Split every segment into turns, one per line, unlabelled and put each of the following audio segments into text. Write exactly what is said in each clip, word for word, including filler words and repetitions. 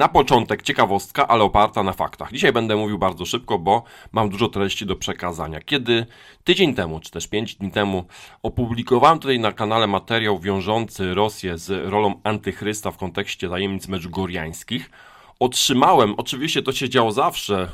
Na początek ciekawostka, ale oparta na faktach. Dzisiaj będę mówił bardzo szybko, bo mam dużo treści do przekazania. Kiedy tydzień temu, czy też pięć dni temu opublikowałem tutaj na kanale materiał wiążący Rosję z rolą antychrysta w kontekście tajemnic medżugorjańskich, otrzymałem, oczywiście to się działo zawsze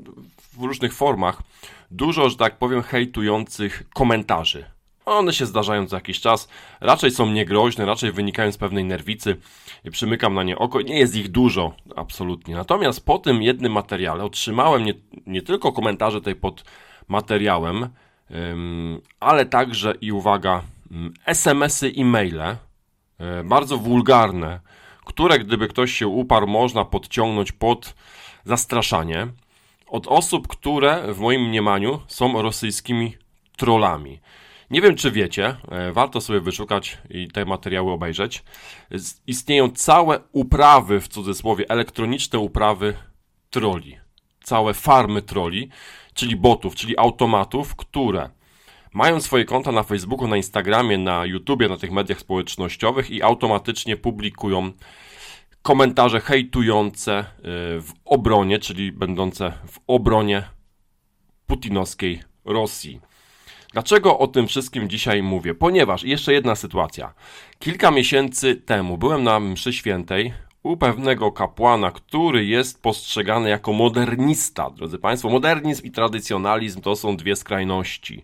w różnych formach, dużo, że tak powiem, hejtujących komentarzy. One się zdarzają co jakiś czas, raczej są niegroźne, raczej wynikają z pewnej nerwicy, przymykam na nie oko, nie jest ich dużo, absolutnie. Natomiast po tym jednym materiale otrzymałem nie, nie tylko komentarze tutaj pod materiałem, ym, ale także i uwaga, es em esy i maile, yy, bardzo wulgarne, które gdyby ktoś się uparł, można podciągnąć pod zastraszanie, od osób, które w moim mniemaniu są rosyjskimi trollami. Nie wiem, czy wiecie, warto sobie wyszukać i te materiały obejrzeć. Istnieją całe uprawy, w cudzysłowie, elektroniczne uprawy trolli. Całe farmy trolli, czyli botów, czyli automatów, które mają swoje konta na Facebooku, na Instagramie, na YouTubie, na tych mediach społecznościowych i automatycznie publikują komentarze hejtujące w obronie, czyli będące w obronie putinowskiej Rosji. Dlaczego o tym wszystkim dzisiaj mówię? Ponieważ jeszcze jedna sytuacja. Kilka miesięcy temu byłem na mszy świętej u pewnego kapłana, który jest postrzegany jako modernista. Drodzy Państwo, modernizm i tradycjonalizm to są dwie skrajności.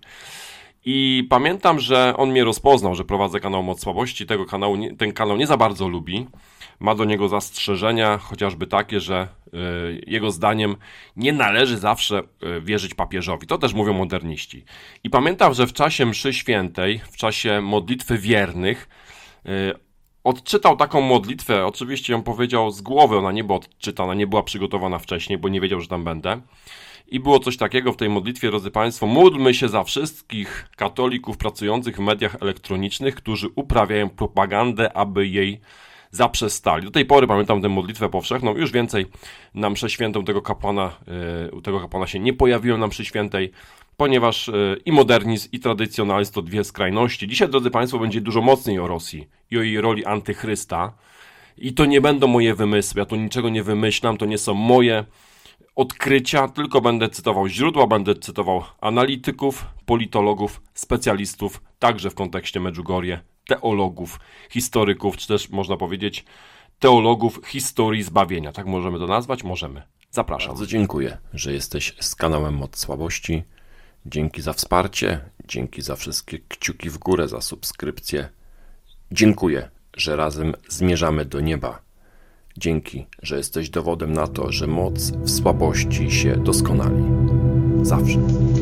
I pamiętam, że on mnie rozpoznał, że prowadzę kanał Moc Słabości. Tego kanału, ten kanał nie za bardzo lubi. Ma do niego zastrzeżenia, chociażby takie, że y, jego zdaniem nie należy zawsze y, wierzyć papieżowi. To też mówią moderniści. I pamiętam, że w czasie mszy świętej, w czasie modlitwy wiernych, y, odczytał taką modlitwę. Oczywiście ją powiedział z głowy, ona nie była odczytana, nie była przygotowana wcześniej, bo nie wiedział, że tam będę. I było coś takiego w tej modlitwie, drodzy Państwo, módlmy się za wszystkich katolików pracujących w mediach elektronicznych, którzy uprawiają propagandę, aby jej zaprzestali. Do tej pory pamiętam tę modlitwę powszechną, już więcej na mszę świętą tego kapłana, u tego kapłana się nie pojawiłem na mszy świętej, ponieważ i modernizm, i tradycjonalizm to dwie skrajności. Dzisiaj, drodzy Państwo, będzie dużo mocniej o Rosji i o jej roli antychrysta. I to nie będą moje wymysły, ja tu niczego nie wymyślam, to nie są moje odkrycia, tylko będę cytował źródła, będę cytował analityków, politologów, specjalistów, także w kontekście Medjugorje, teologów, historyków, czy też można powiedzieć teologów historii zbawienia. Tak możemy to nazwać? Możemy. Zapraszam.
Bardzo dziękuję, że jesteś z kanałem Moc Słabości. Dzięki za wsparcie, dzięki za wszystkie kciuki w górę, za subskrypcję. Dziękuję, że razem zmierzamy do nieba. Dzięki, że jesteś dowodem na to, że moc w słabości się doskonali. Zawsze.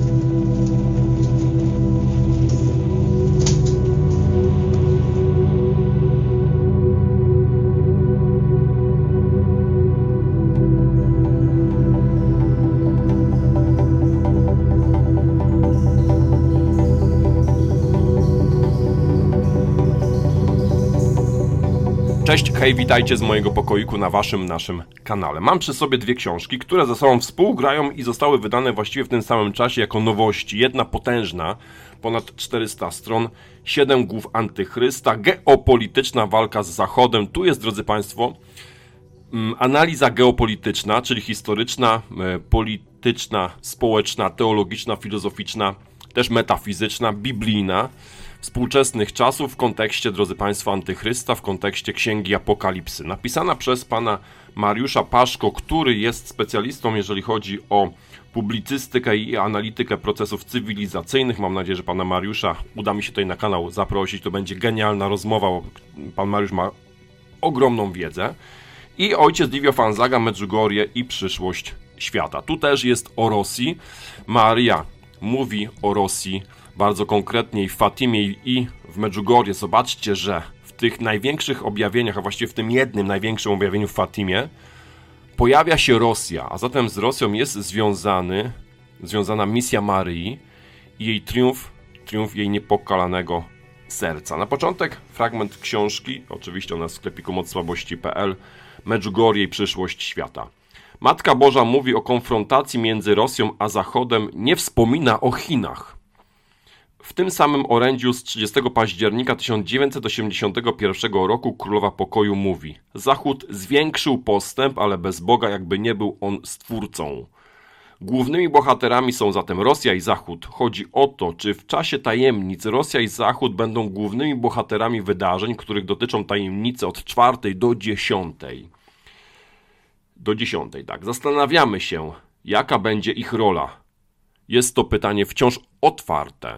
Cześć, hej, witajcie z mojego pokoiku na waszym, naszym kanale. Mam przy sobie dwie książki, które ze sobą współgrają i zostały wydane właściwie w tym samym czasie jako nowości. Jedna potężna, ponad czterysta stron, siedem głów antychrysta, geopolityczna walka z Zachodem. Tu jest, drodzy Państwo, analiza geopolityczna, czyli historyczna, polityczna, społeczna, teologiczna, filozoficzna, też metafizyczna, biblijna, współczesnych czasów w kontekście, drodzy Państwo, antychrysta, w kontekście Księgi Apokalipsy. Napisana przez pana Mariusza Paszko, który jest specjalistą, jeżeli chodzi o publicystykę i analitykę procesów cywilizacyjnych. Mam nadzieję, że pana Mariusza uda mi się tutaj na kanał zaprosić. To będzie genialna rozmowa, bo pan Mariusz ma ogromną wiedzę. I ojciec Livio Fanzaga, Medjugorje i przyszłość świata. Tu też jest o Rosji. Maria mówi o Rosji bardzo konkretnie i w Fatimie i w Medjugorje. Zobaczcie, że w tych największych objawieniach, a właściwie w tym jednym największym objawieniu w Fatimie pojawia się Rosja, a zatem z Rosją jest związany, związana misja Maryi i jej triumf, triumf jej niepokalanego serca. Na początek fragment książki, oczywiście ona jest w sklepiku moc słabości kropka p l, Medjugorje i przyszłość świata. Matka Boża mówi o konfrontacji między Rosją a Zachodem, nie wspomina o Chinach. W tym samym orędziu z trzydziestego października tysiąc dziewięćset osiemdziesiątego pierwszego roku Królowa Pokoju mówi: Zachód zwiększył postęp, ale bez Boga jakby nie był on stwórcą. Głównymi bohaterami są zatem Rosja i Zachód. Chodzi o to, czy w czasie tajemnic Rosja i Zachód będą głównymi bohaterami wydarzeń, których dotyczą tajemnice od czwartej do dziesiątej. Do dziesiątej, tak. Zastanawiamy się, jaka będzie ich rola. Jest to pytanie wciąż otwarte.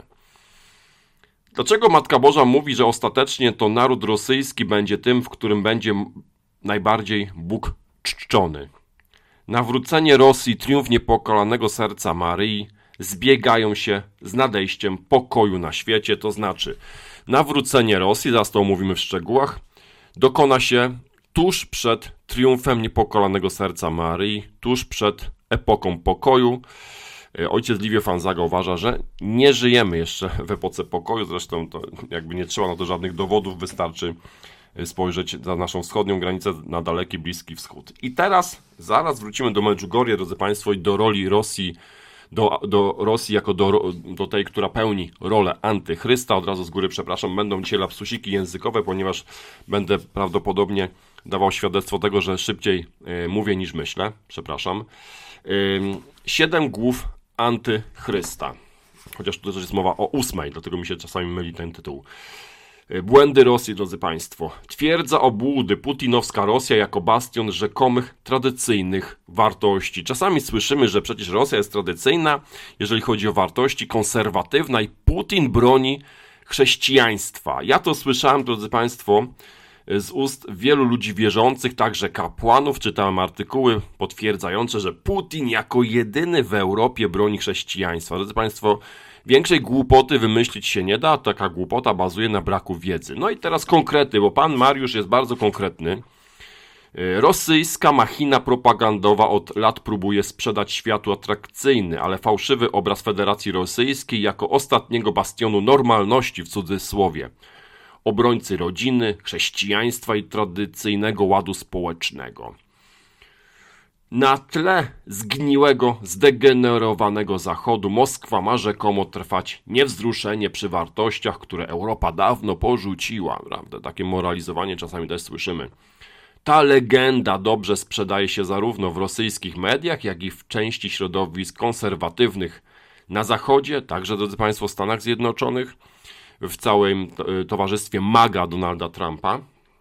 Dlaczego Matka Boża mówi, że ostatecznie to naród rosyjski będzie tym, w którym będzie najbardziej Bóg czczony? Nawrócenie Rosji, triumf niepokalanego serca Maryi zbiegają się z nadejściem pokoju na świecie, to znaczy nawrócenie Rosji, zaraz to omówimy w szczegółach, dokona się tuż przed triumfem niepokalanego serca Maryi, tuż przed epoką pokoju. Ojciec Livio Fanzaga uważa, że nie żyjemy jeszcze w epoce pokoju, zresztą to jakby nie trzeba na to żadnych dowodów, wystarczy spojrzeć za naszą wschodnią granicę, na daleki, Bliski Wschód. I teraz zaraz wrócimy do Medjugorje, drodzy Państwo, i do roli Rosji, do, do Rosji jako do, do tej, która pełni rolę antychrysta. Od razu z góry przepraszam, będą dzisiaj lapsusiki językowe, ponieważ będę prawdopodobnie dawał świadectwo tego, że szybciej y, mówię niż myślę. Przepraszam. Y, siedem głów antychrysta. Chociaż tu też jest mowa o ósmej, dlatego mi się czasami myli ten tytuł. Błędy Rosji, drodzy Państwo. Twierdza obłudy, putinowska Rosja jako bastion rzekomych tradycyjnych wartości. Czasami słyszymy, że przecież Rosja jest tradycyjna, jeżeli chodzi o wartości, konserwatywna i Putin broni chrześcijaństwa. Ja to słyszałem, drodzy Państwo, z ust wielu ludzi wierzących, także kapłanów. Czytałem artykuły potwierdzające, że Putin jako jedyny w Europie broni chrześcijaństwa. Drodzy Państwo, większej głupoty wymyślić się nie da, taka głupota bazuje na braku wiedzy. No i teraz konkrety, bo pan Mariusz jest bardzo konkretny. Rosyjska machina propagandowa od lat próbuje sprzedać światu atrakcyjny, ale fałszywy obraz Federacji Rosyjskiej jako ostatniego bastionu normalności w cudzysłowie. Obrońcy rodziny, chrześcijaństwa i tradycyjnego ładu społecznego. Na tle zgniłego, zdegenerowanego Zachodu Moskwa ma rzekomo trwać niewzruszenie przy wartościach, które Europa dawno porzuciła. Prawda? Takie moralizowanie czasami też słyszymy. Ta legenda dobrze sprzedaje się zarówno w rosyjskich mediach, jak i w części środowisk konserwatywnych na Zachodzie, także, drodzy Państwo, w Stanach Zjednoczonych, w całym towarzystwie MAGA Donalda Trumpa,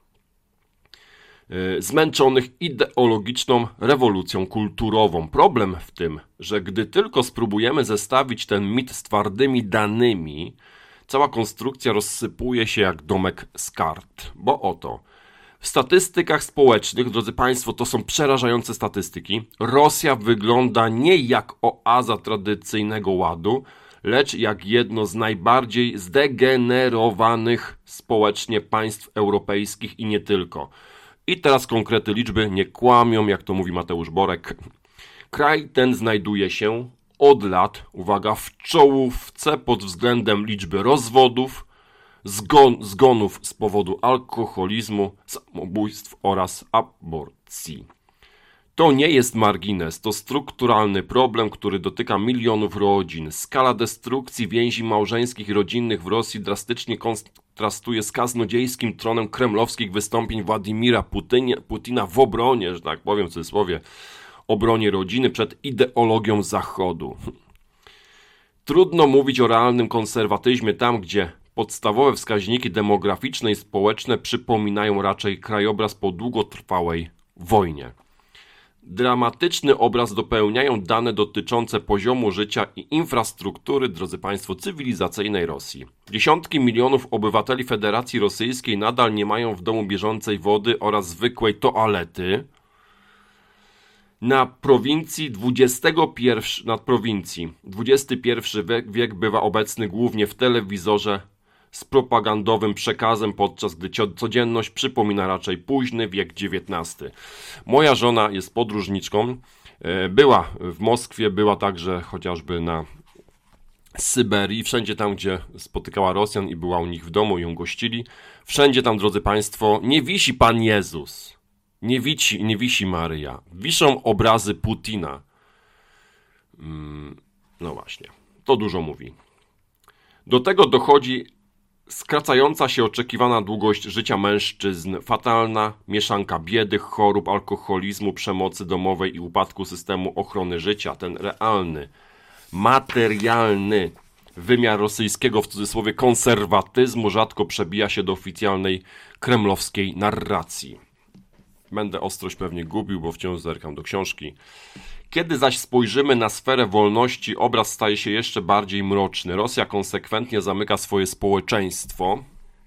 zmęczonych ideologiczną rewolucją kulturową. Problem w tym, że gdy tylko spróbujemy zestawić ten mit z twardymi danymi, cała konstrukcja rozsypuje się jak domek z kart. Bo oto, w statystykach społecznych, drodzy Państwo, to są przerażające statystyki, Rosja wygląda nie jak oaza tradycyjnego ładu, lecz jak jedno z najbardziej zdegenerowanych społecznie państw europejskich i nie tylko. I teraz konkrety, liczby nie kłamią, jak to mówi Mateusz Borek. Kraj ten znajduje się od lat, uwaga, w czołówce pod względem liczby rozwodów, zgon, zgonów z powodu alkoholizmu, samobójstw oraz aborcji. To nie jest margines, to strukturalny problem, który dotyka milionów rodzin. Skala destrukcji więzi małżeńskich i rodzinnych w Rosji drastycznie kontrastuje z kaznodziejskim tronem kremlowskich wystąpień Władimira Putynia, Putina w obronie, że tak powiem w cudzysłowie, obronie rodziny przed ideologią Zachodu. Trudno mówić o realnym konserwatyzmie tam, gdzie podstawowe wskaźniki demograficzne i społeczne przypominają raczej krajobraz po długotrwałej wojnie. Dramatyczny obraz dopełniają dane dotyczące poziomu życia i infrastruktury, drodzy Państwo, cywilizacyjnej Rosji. Dziesiątki milionów obywateli Federacji Rosyjskiej nadal nie mają w domu bieżącej wody oraz zwykłej toalety. Na prowincji dwudziestego pierwszego, nad prowincji dwudziesty pierwszy wiek, wiek bywa obecny głównie w telewizorze z propagandowym przekazem, podczas gdy codzienność przypomina raczej późny wiek dziewiętnasty. Moja żona jest podróżniczką, była w Moskwie, była także chociażby na Syberii, wszędzie tam, gdzie spotykała Rosjan i była u nich w domu i ją gościli. Wszędzie tam, drodzy Państwo, nie wisi Pan Jezus, nie wisi, nie wisi Maryja, wiszą obrazy Putina. No właśnie, to dużo mówi. Do tego dochodzi skracająca się oczekiwana długość życia mężczyzn, fatalna mieszanka biedy, chorób, alkoholizmu, przemocy domowej i upadku systemu ochrony życia. Ten realny, materialny wymiar rosyjskiego, w cudzysłowie, konserwatyzmu rzadko przebija się do oficjalnej kremlowskiej narracji. Będę ostrość pewnie gubił, bo wciąż zerkam do książki. Kiedy zaś spojrzymy na sferę wolności, obraz staje się jeszcze bardziej mroczny. Rosja konsekwentnie zamyka swoje społeczeństwo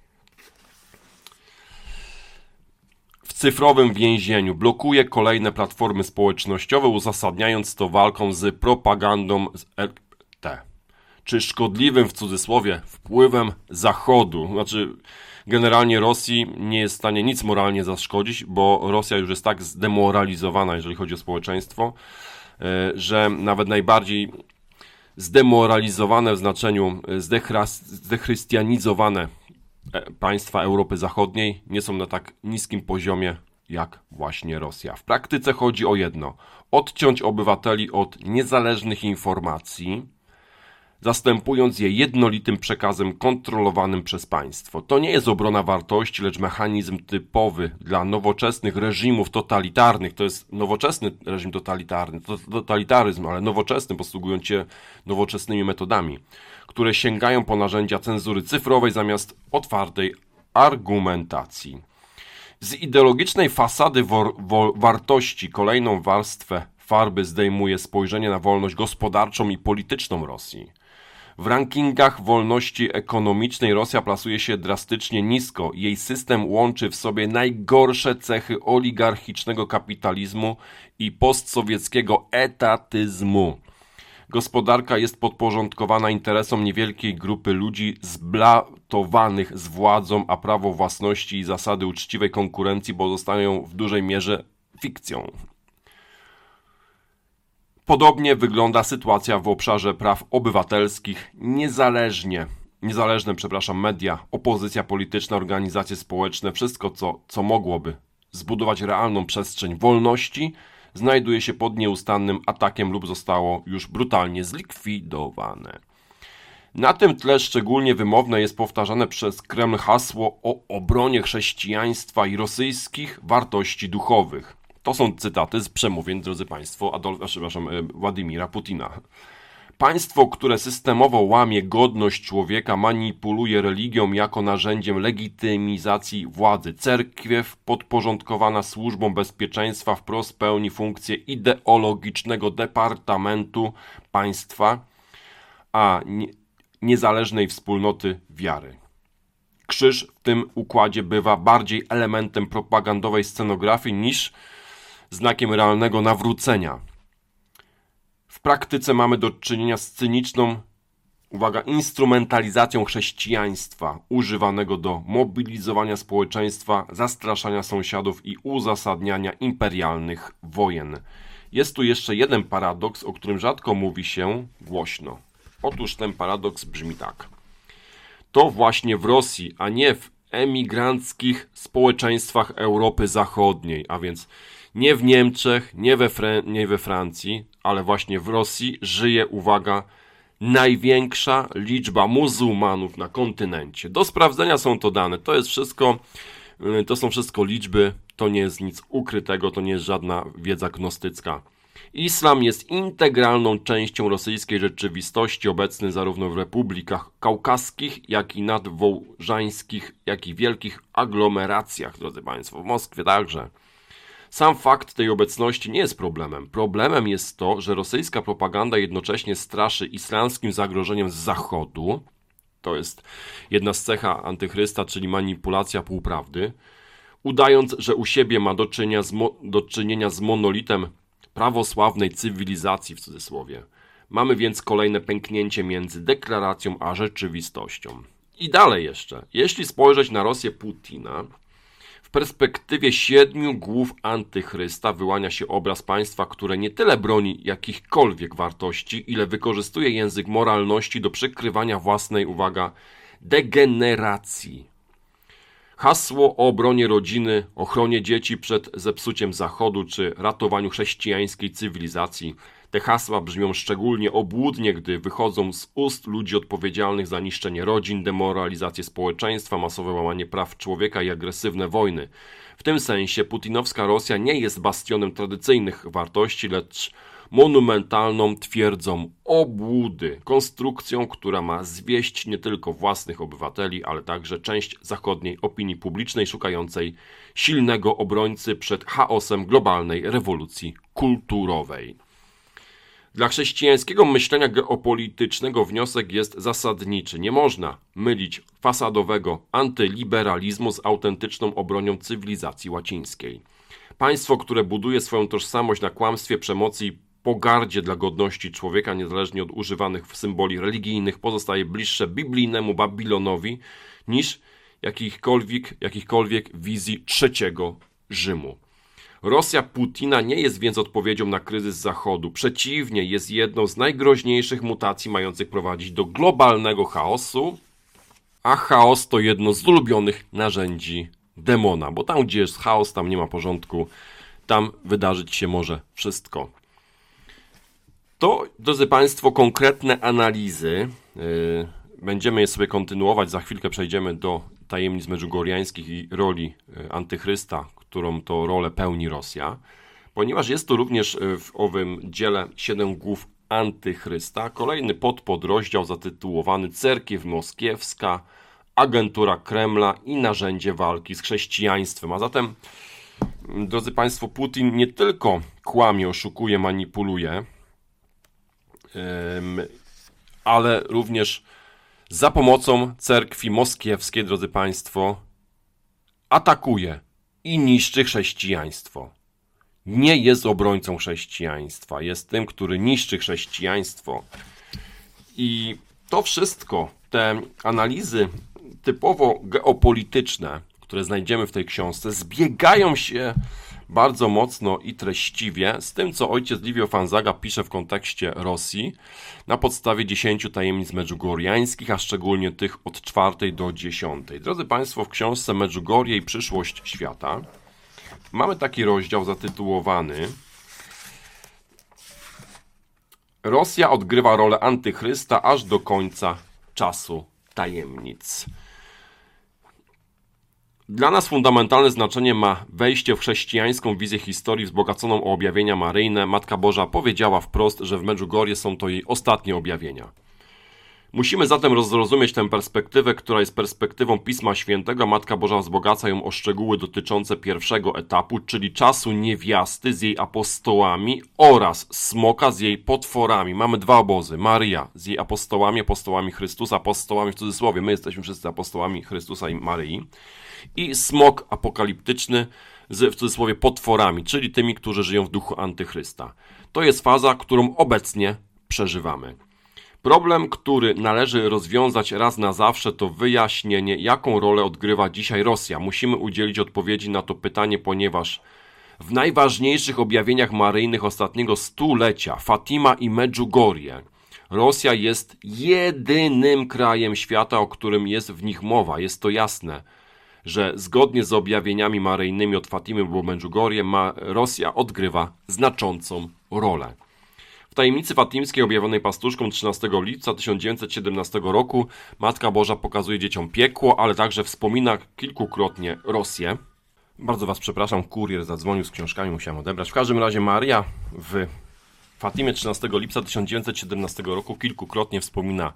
w cyfrowym więzieniu. Blokuje kolejne platformy społecznościowe, uzasadniając to walką z propagandą z R T, czy szkodliwym, w cudzysłowie, wpływem Zachodu. Znaczy, generalnie Rosji nie jest w stanie nic moralnie zaszkodzić, bo Rosja już jest tak zdemoralizowana, jeżeli chodzi o społeczeństwo, że nawet najbardziej zdemoralizowane w znaczeniu zdechrystianizowane państwa Europy Zachodniej nie są na tak niskim poziomie jak właśnie Rosja. W praktyce chodzi o jedno: odciąć obywateli od niezależnych informacji, zastępując je jednolitym przekazem kontrolowanym przez państwo. To nie jest obrona wartości, lecz mechanizm typowy dla nowoczesnych reżimów totalitarnych. To jest nowoczesny reżim totalitarny, to totalitaryzm, ale nowoczesny, posługując się nowoczesnymi metodami, które sięgają po narzędzia cenzury cyfrowej zamiast otwartej argumentacji. Z ideologicznej fasady wartości kolejną warstwę farby zdejmuje spojrzenie na wolność gospodarczą i polityczną Rosji. W rankingach wolności ekonomicznej Rosja plasuje się drastycznie nisko. Jej system łączy w sobie najgorsze cechy oligarchicznego kapitalizmu i postsowieckiego etatyzmu. Gospodarka jest podporządkowana interesom niewielkiej grupy ludzi zblatowanych z władzą, a prawo własności i zasady uczciwej konkurencji pozostają w dużej mierze fikcją. Podobnie wygląda sytuacja w obszarze praw obywatelskich. Niezależnie, niezależne, przepraszam, media, opozycja polityczna, organizacje społeczne, wszystko co, co mogłoby zbudować realną przestrzeń wolności, znajduje się pod nieustannym atakiem lub zostało już brutalnie zlikwidowane. Na tym tle szczególnie wymowne jest powtarzane przez Kreml hasło o obronie chrześcijaństwa i rosyjskich wartości duchowych. To są cytaty z przemówień, drodzy Państwo, Adolfa, przepraszam, Władimira Putina. Państwo, które systemowo łamie godność człowieka, manipuluje religią jako narzędziem legitymizacji władzy. Cerkiew podporządkowana służbom bezpieczeństwa wprost pełni funkcję ideologicznego departamentu państwa, a nie, niezależnej wspólnoty wiary. Krzyż w tym układzie bywa bardziej elementem propagandowej scenografii niż znakiem realnego nawrócenia. W praktyce mamy do czynienia z cyniczną, uwaga, instrumentalizacją chrześcijaństwa, używanego do mobilizowania społeczeństwa, zastraszania sąsiadów i uzasadniania imperialnych wojen. Jest tu jeszcze jeden paradoks, o którym rzadko mówi się głośno. Otóż ten paradoks brzmi tak. To właśnie w Rosji, a nie w emigranckich społeczeństwach Europy Zachodniej, a więc nie w Niemczech, nie we, Fre- nie we Francji, ale właśnie w Rosji żyje, uwaga, największa liczba muzułmanów na kontynencie. Do sprawdzenia są to dane. To jest wszystko, to są wszystko liczby, to nie jest nic ukrytego, to nie jest żadna wiedza gnostycka. Islam jest integralną częścią rosyjskiej rzeczywistości, obecny zarówno w republikach kaukaskich, jak i nadwołżańskich, jak i wielkich aglomeracjach, drodzy Państwo, w Moskwie także. Sam fakt tej obecności nie jest problemem. Problemem jest to, że rosyjska propaganda jednocześnie straszy islamskim zagrożeniem z zachodu. To jest jedna z cecha antychrysta, czyli manipulacja półprawdy. Udając, że u siebie ma do czynienia z, mo- do czynienia z monolitem prawosławnej cywilizacji w cudzysłowie. Mamy więc kolejne pęknięcie między deklaracją a rzeczywistością. I dalej jeszcze. Jeśli spojrzeć na Rosję Putina, w perspektywie siedmiu głów antychrysta wyłania się obraz państwa, które nie tyle broni jakichkolwiek wartości, ile wykorzystuje język moralności do przykrywania własnej, uwaga, degeneracji. Hasło o obronie rodziny, ochronie dzieci przed zepsuciem Zachodu czy ratowaniu chrześcijańskiej cywilizacji. Te hasła brzmią szczególnie obłudnie, gdy wychodzą z ust ludzi odpowiedzialnych za niszczenie rodzin, demoralizację społeczeństwa, masowe łamanie praw człowieka i agresywne wojny. W tym sensie putinowska Rosja nie jest bastionem tradycyjnych wartości, lecz monumentalną twierdzą obłudy, konstrukcją, która ma zwieść nie tylko własnych obywateli, ale także część zachodniej opinii publicznej szukającej silnego obrońcy przed chaosem globalnej rewolucji kulturowej. Dla chrześcijańskiego myślenia geopolitycznego wniosek jest zasadniczy. Nie można mylić fasadowego antyliberalizmu z autentyczną obronią cywilizacji łacińskiej. Państwo, które buduje swoją tożsamość na kłamstwie, przemocy i pogardzie dla godności człowieka, niezależnie od używanych symboli religijnych, pozostaje bliższe biblijnemu Babilonowi niż jakichkolwiek, jakichkolwiek wizji trzeciego Rzymu. Rosja Putina nie jest więc odpowiedzią na kryzys Zachodu. Przeciwnie, jest jedną z najgroźniejszych mutacji mających prowadzić do globalnego chaosu, a chaos to jedno z ulubionych narzędzi demona, bo tam, gdzie jest chaos, tam nie ma porządku, tam wydarzyć się może wszystko. To, drodzy Państwo, konkretne analizy. Yy, będziemy je sobie kontynuować. Za chwilkę przejdziemy do tajemnic medżugorjańskich i roli yy, antychrysta, którą to rolę pełni Rosja. Ponieważ jest tu również yy, w owym dziele siedem głów antychrysta, kolejny podpodrozdział zatytułowany Cerkiew Moskiewska, agentura Kremla i narzędzie walki z chrześcijaństwem. A zatem, drodzy Państwo, Putin nie tylko kłamie, oszukuje, manipuluje, ale również za pomocą cerkwi moskiewskiej, drodzy Państwo, atakuje i niszczy chrześcijaństwo. Nie jest obrońcą chrześcijaństwa, jest tym, który niszczy chrześcijaństwo. I to wszystko, te analizy typowo geopolityczne, które znajdziemy w tej książce, zbiegają się bardzo mocno i treściwie z tym, co ojciec Livio Fanzaga pisze w kontekście Rosji na podstawie dziesięciu tajemnic medżugorjańskich, a szczególnie tych od czwartej do dziesiątej. Drodzy Państwo, w książce Medżugorje i przyszłość świata mamy taki rozdział zatytułowany Rosja odgrywa rolę antychrysta aż do końca czasu tajemnic. Dla nas fundamentalne znaczenie ma wejście w chrześcijańską wizję historii wzbogaconą o objawienia maryjne. Matka Boża powiedziała wprost, że w Medżugorje są to jej ostatnie objawienia. Musimy zatem zrozumieć tę perspektywę, która jest perspektywą Pisma Świętego. Matka Boża wzbogaca ją o szczegóły dotyczące pierwszego etapu, czyli czasu niewiasty z jej apostołami oraz smoka z jej potworami. Mamy dwa obozy. Maryja z jej apostołami, apostołami Chrystusa, apostołami w cudzysłowie. My jesteśmy wszyscy apostołami Chrystusa i Maryi. I smok apokaliptyczny z, w cudzysłowie, potworami, czyli tymi, którzy żyją w duchu antychrysta. To jest faza, którą obecnie przeżywamy. Problem, który należy rozwiązać raz na zawsze, to wyjaśnienie, jaką rolę odgrywa dzisiaj Rosja. Musimy udzielić odpowiedzi na to pytanie, ponieważ w najważniejszych objawieniach maryjnych ostatniego stulecia, Fatima i Medżugorje, Rosja jest jedynym krajem świata, o którym jest w nich mowa. Jest to jasne, że zgodnie z objawieniami maryjnymi od Fatimy lub Medżugorje ma Rosja odgrywa znaczącą rolę. W tajemnicy fatimskiej objawionej pastuszką trzynastego lipca tysiąc dziewięćset siedemnastego roku Matka Boża pokazuje dzieciom piekło, ale także wspomina kilkukrotnie Rosję. Bardzo Was przepraszam, kurier zadzwonił z książkami, musiałem odebrać. W każdym razie Maria w Fatimie trzynastego lipca tysiąc dziewięćset siedemnastego roku kilkukrotnie wspomina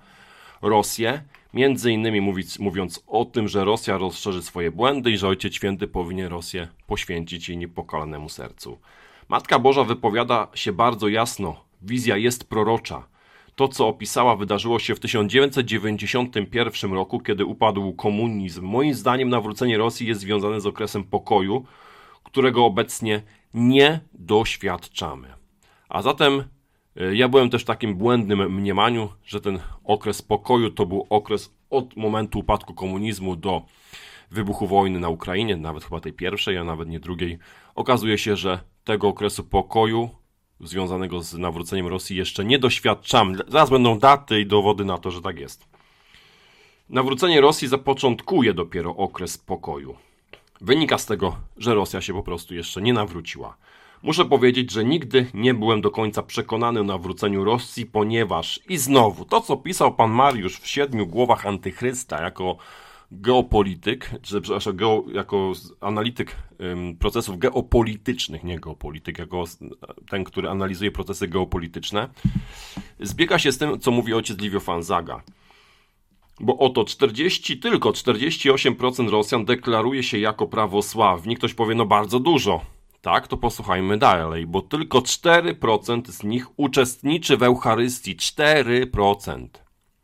Rosję, między innymi mówiąc, mówiąc o tym, że Rosja rozszerzy swoje błędy i że Ojciec Święty powinien Rosję poświęcić jej niepokalanemu sercu. Matka Boża wypowiada się bardzo jasno. Wizja jest prorocza. To, co opisała, wydarzyło się w tysiąc dziewięćset dziewięćdziesiątym pierwszym roku, kiedy upadł komunizm. Moim zdaniem nawrócenie Rosji jest związane z okresem pokoju, którego obecnie nie doświadczamy. A zatem ja byłem też w takim błędnym mniemaniu, że ten okres pokoju to był okres od momentu upadku komunizmu do wybuchu wojny na Ukrainie, nawet chyba tej pierwszej, a nawet nie drugiej. Okazuje się, że tego okresu pokoju związanego z nawróceniem Rosji jeszcze nie doświadczamy. Zaraz będą daty i dowody na to, że tak jest. Nawrócenie Rosji zapoczątkuje dopiero okres pokoju. Wynika z tego, że Rosja się po prostu jeszcze nie nawróciła. Muszę powiedzieć, że nigdy nie byłem do końca przekonany o nawróceniu Rosji, ponieważ i znowu to, co pisał pan Mariusz w Siedmiu Głowach Antychrysta jako geopolityk, czy przepraszam, geo, jako analityk ym, procesów geopolitycznych, nie geopolityk, jako ten, który analizuje procesy geopolityczne, zbiega się z tym, co mówi ojciec Livio Fanzaga. Bo oto czterdzieści, tylko czterdzieści osiem procent Rosjan deklaruje się jako prawosławni. Ktoś powie, no bardzo dużo. Tak, to posłuchajmy dalej, bo tylko cztery procent z nich uczestniczy w Eucharystii. cztery procent.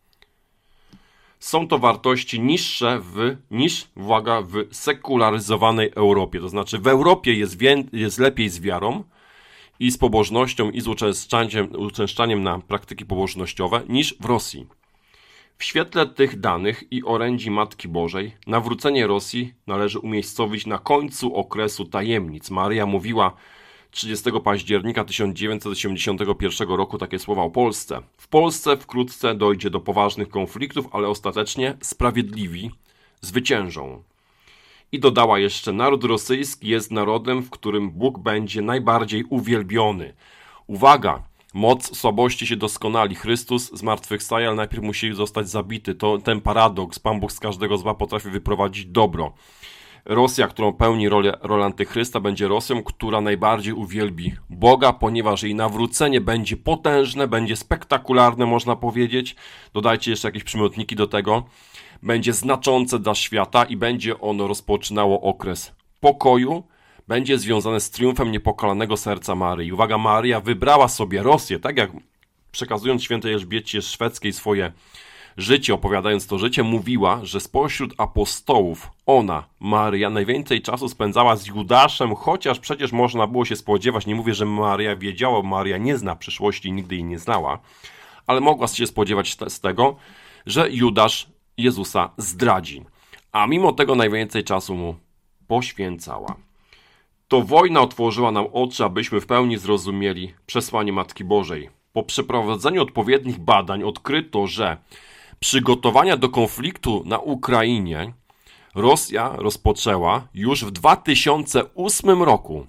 Są to wartości niższe w, niż, uwaga, w sekularyzowanej Europie. To znaczy w Europie jest, wię, jest lepiej z wiarą i z pobożnością i z uczęszczaniem, uczęszczaniem na praktyki pobożnościowe niż w Rosji. W świetle tych danych i orędzi Matki Bożej nawrócenie Rosji należy umiejscowić na końcu okresu tajemnic. Maryja mówiła trzydziestego października tysiąc dziewięćset osiemdziesiątego pierwszego roku takie słowa o Polsce. W Polsce wkrótce dojdzie do poważnych konfliktów, ale ostatecznie sprawiedliwi zwyciężą. I dodała jeszcze, naród rosyjski jest narodem, w którym Bóg będzie najbardziej uwielbiony. Uwaga! Moc słabości się doskonali. Chrystus zmartwychwstaje, ale najpierw musi zostać zabity. To ten paradoks. Pan Bóg z każdego zła potrafi wyprowadzić dobro. Rosja, którą pełni rolę, rolę antychrysta, będzie Rosją, która najbardziej uwielbi Boga, ponieważ jej nawrócenie będzie potężne, będzie spektakularne, można powiedzieć. Dodajcie jeszcze jakieś przymiotniki do tego. Będzie znaczące dla świata i będzie ono rozpoczynało okres pokoju. Będzie związane z triumfem niepokalanego serca Maryi. Uwaga, Maryja wybrała sobie Rosję, tak jak przekazując świętej Elżbiecie Szwedzkiej swoje życie, opowiadając to życie, mówiła, że spośród apostołów ona, Maryja, najwięcej czasu spędzała z Judaszem, chociaż przecież można było się spodziewać, nie mówię, że Maryja wiedziała, bo Maryja nie zna przyszłości i nigdy jej nie znała, ale mogła się spodziewać z tego, że Judasz Jezusa zdradzi, a mimo tego najwięcej czasu mu poświęcała. To wojna otworzyła nam oczy, abyśmy w pełni zrozumieli przesłanie Matki Bożej. Po przeprowadzeniu odpowiednich badań odkryto, że przygotowania do konfliktu na Ukrainie Rosja rozpoczęła już w dwa tysiące ósmym roku.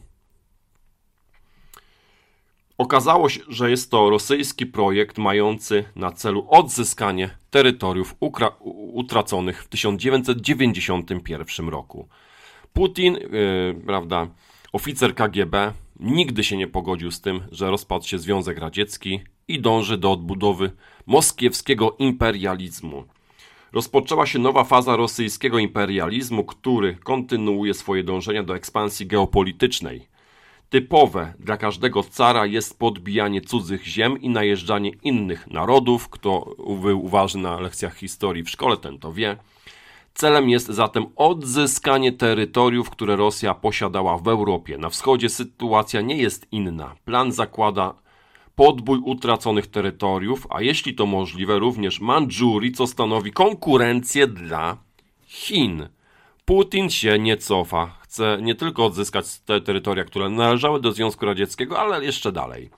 Okazało się, że jest to rosyjski projekt mający na celu odzyskanie terytoriów ukra- utraconych w tysiąc dziewięćset dziewięćdziesiątym pierwszym roku. Putin, yy, prawda, oficer K G B, nigdy się nie pogodził z tym, że rozpadł się Związek Radziecki i dąży do odbudowy moskiewskiego imperializmu. Rozpoczęła się nowa faza rosyjskiego imperializmu, który kontynuuje swoje dążenia do ekspansji geopolitycznej. Typowe dla każdego cara jest podbijanie cudzych ziem i najeżdżanie innych narodów. Kto był uważny na lekcjach historii w szkole, ten to wie. Celem jest zatem odzyskanie terytoriów, które Rosja posiadała w Europie. Na wschodzie sytuacja nie jest inna. Plan zakłada podbój utraconych terytoriów, a jeśli to możliwe również Mandżurii, co stanowi konkurencję dla Chin. Putin się nie cofa. Chce nie tylko odzyskać te terytoria, które należały do Związku Radzieckiego, ale jeszcze dalej.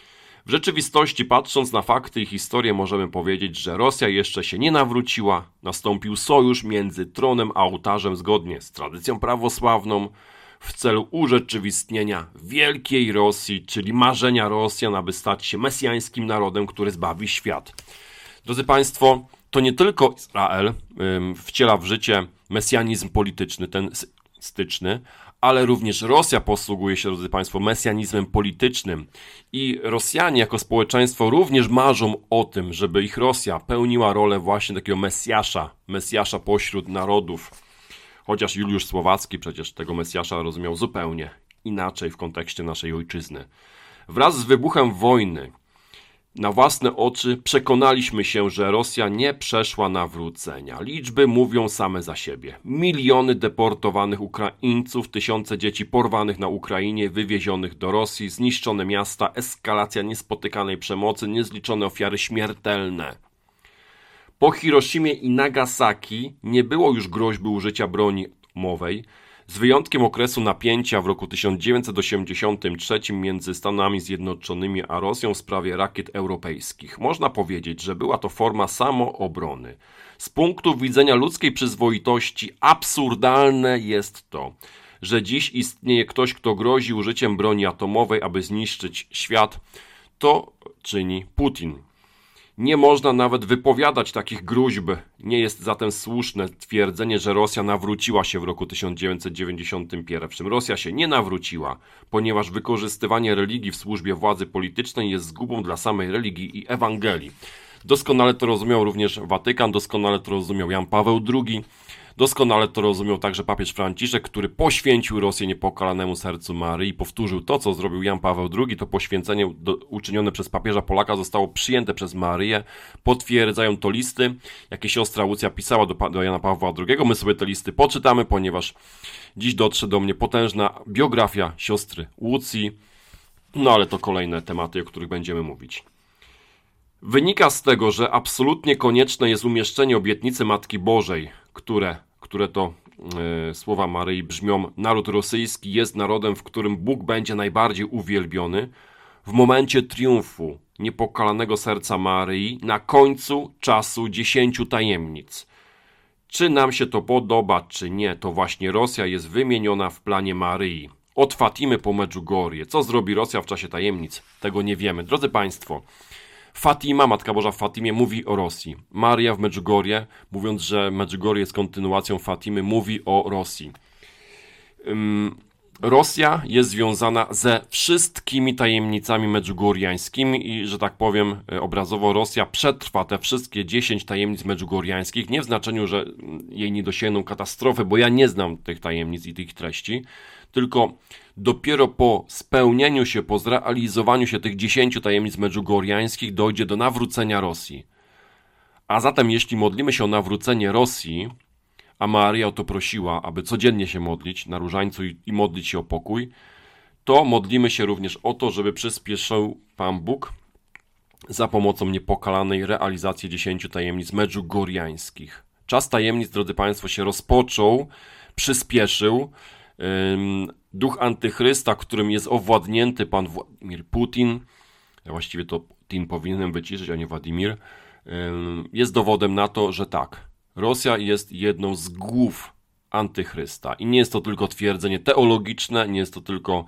W rzeczywistości, patrząc na fakty i historię, możemy powiedzieć, że Rosja jeszcze się nie nawróciła. Nastąpił sojusz między tronem a ołtarzem zgodnie z tradycją prawosławną w celu urzeczywistnienia wielkiej Rosji, czyli marzenia Rosjan, aby stać się mesjańskim narodem, który zbawi świat. Drodzy Państwo, to nie tylko Izrael ym, wciela w życie mesjanizm polityczny, ten styczny, ale również Rosja posługuje się, drodzy Państwo, mesjanizmem politycznym i Rosjanie jako społeczeństwo również marzą o tym, żeby ich Rosja pełniła rolę właśnie takiego mesjasza, mesjasza pośród narodów, chociaż Juliusz Słowacki przecież tego mesjasza rozumiał zupełnie inaczej w kontekście naszej ojczyzny. Wraz z wybuchem wojny na własne oczy przekonaliśmy się, że Rosja nie przeszła nawrócenia. Liczby mówią same za siebie. Miliony deportowanych Ukraińców, tysiące dzieci porwanych na Ukrainie, wywiezionych do Rosji, zniszczone miasta, eskalacja niespotykanej przemocy, niezliczone ofiary śmiertelne. Po Hiroshimie i Nagasaki nie było już groźby użycia broni atomowej. Z wyjątkiem okresu napięcia w roku tysiąc dziewięćset osiemdziesiątym trzecim między Stanami Zjednoczonymi a Rosją w sprawie rakiet europejskich. Można powiedzieć, że była to forma samoobrony. Z punktu widzenia ludzkiej przyzwoitości absurdalne jest to, że dziś istnieje ktoś, kto grozi użyciem broni atomowej, aby zniszczyć świat. To czyni Putin. Nie można nawet wypowiadać takich gróźb. Nie jest zatem słuszne twierdzenie, że Rosja nawróciła się w roku tysiąc dziewięćset dziewięćdziesiątym pierwszym. Rosja się nie nawróciła, ponieważ wykorzystywanie religii w służbie władzy politycznej jest zgubą dla samej religii i Ewangelii. Doskonale to rozumiał również Watykan, doskonale to rozumiał Jan Paweł drugi, doskonale to rozumiał także papież Franciszek, który poświęcił Rosję niepokalanemu sercu Maryi. Powtórzył to, co zrobił Jan Paweł drugi. To poświęcenie do, uczynione przez papieża Polaka zostało przyjęte przez Maryję. Potwierdzają to listy, jakie siostra Łucja pisała do, do Jana Pawła drugiego. My sobie te listy poczytamy, ponieważ dziś dotrze do mnie potężna biografia siostry Łucji. No ale to kolejne tematy, o których będziemy mówić. Wynika z tego, że absolutnie konieczne jest umieszczenie obietnicy Matki Bożej, które, które to yy, słowa Maryi brzmią: naród rosyjski jest narodem, w którym Bóg będzie najbardziej uwielbiony, w momencie triumfu niepokalanego serca Maryi, na końcu czasu dziesięciu tajemnic. Czy nam się to podoba, czy nie, to właśnie Rosja jest wymieniona w planie Maryi. Od Fatimy po Medjugorje. Co zrobi Rosja w czasie tajemnic? Tego nie wiemy. Drodzy Państwo, Fatima, Matka Boża w Fatimie, mówi o Rosji. Maria w Medjugorje, mówiąc, że Medjugorje jest kontynuacją Fatimy, mówi o Rosji. Um, Rosja jest związana ze wszystkimi tajemnicami medjugorjańskimi i, że tak powiem obrazowo, Rosja przetrwa te wszystkie dziesięć tajemnic medjugorjańskich, nie w znaczeniu, że jej nie dosięgną katastrofy, bo ja nie znam tych tajemnic i tych treści, tylko dopiero po spełnieniu się, po zrealizowaniu się tych dziesięciu tajemnic medjugorjańskich dojdzie do nawrócenia Rosji. A zatem jeśli modlimy się o nawrócenie Rosji, a Maryja o to prosiła, aby codziennie się modlić na różańcu i, i modlić się o pokój, to modlimy się również o to, żeby przyspieszył Pan Bóg za pomocą niepokalanej realizacji dziesięciu tajemnic medjugorjańskich. Czas tajemnic, drodzy Państwo, się rozpoczął, przyspieszył. Duch antychrysta, którym jest owładnięty pan Władimir Putin, właściwie to Putin powinienem wyciszyć, a nie Władimir, jest dowodem na to, że tak, Rosja jest jedną z głów antychrysta. I nie jest to tylko twierdzenie teologiczne, nie jest to tylko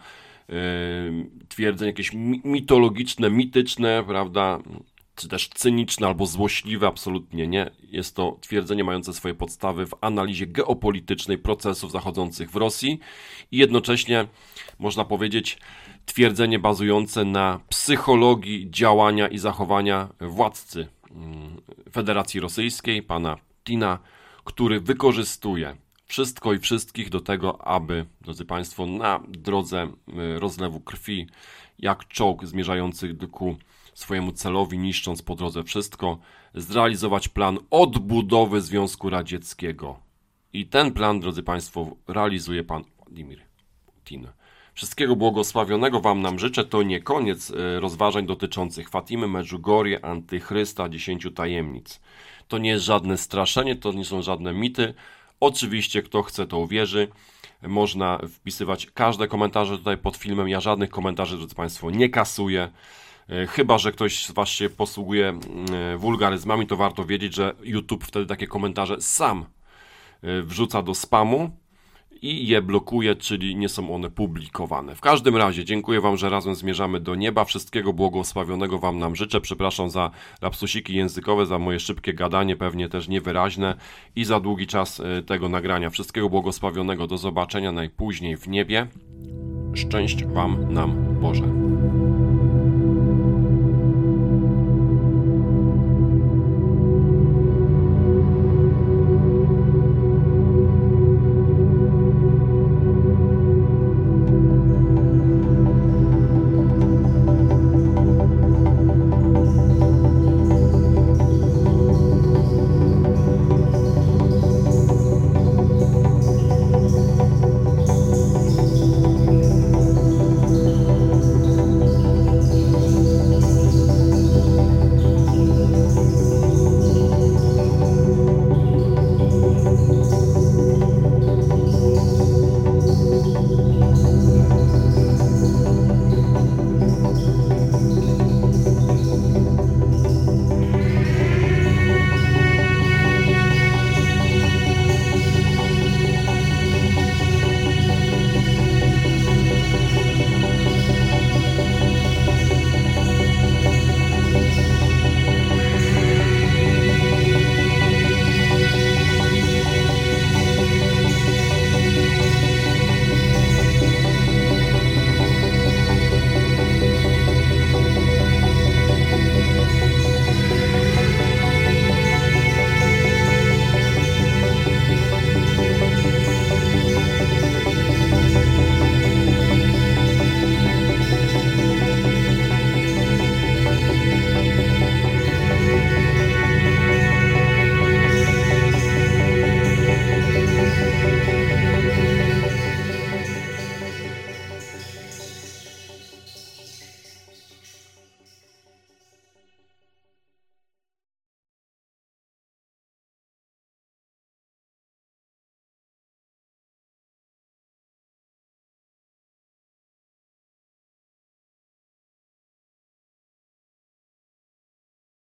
twierdzenie jakieś mitologiczne, mityczne, prawda, czy też cyniczne albo złośliwe, absolutnie nie. Jest to twierdzenie mające swoje podstawy w analizie geopolitycznej procesów zachodzących w Rosji i jednocześnie, można powiedzieć, twierdzenie bazujące na psychologii działania i zachowania władcy Federacji Rosyjskiej, pana Putina, który wykorzystuje wszystko i wszystkich do tego, aby, drodzy Państwo, na drodze rozlewu krwi, jak czołg zmierzający ku swojemu celowi, niszcząc po drodze wszystko, zrealizować plan odbudowy Związku Radzieckiego. I ten plan, drodzy Państwo, realizuje pan Władimir Putin. Wszystkiego błogosławionego Wam nam życzę. To nie koniec rozważań dotyczących Fatimy, Medjugorje, Antychrysta, dziesięciu tajemnic. To nie jest żadne straszenie, to nie są żadne mity. Oczywiście, kto chce, to uwierzy. Można wpisywać każde komentarze tutaj pod filmem. Ja żadnych komentarzy, drodzy Państwo, nie kasuję. Chyba że ktoś z Was się posługuje wulgaryzmami, to warto wiedzieć, że YouTube wtedy takie komentarze sam wrzuca do spamu i je blokuje, czyli nie są one publikowane. W każdym razie dziękuję Wam, że razem zmierzamy do nieba. Wszystkiego błogosławionego Wam nam życzę. Przepraszam za lapsusiki językowe, za moje szybkie gadanie, pewnie też niewyraźne i za długi czas tego nagrania. Wszystkiego błogosławionego. Do zobaczenia najpóźniej w niebie. Szczęść Wam nam Boże.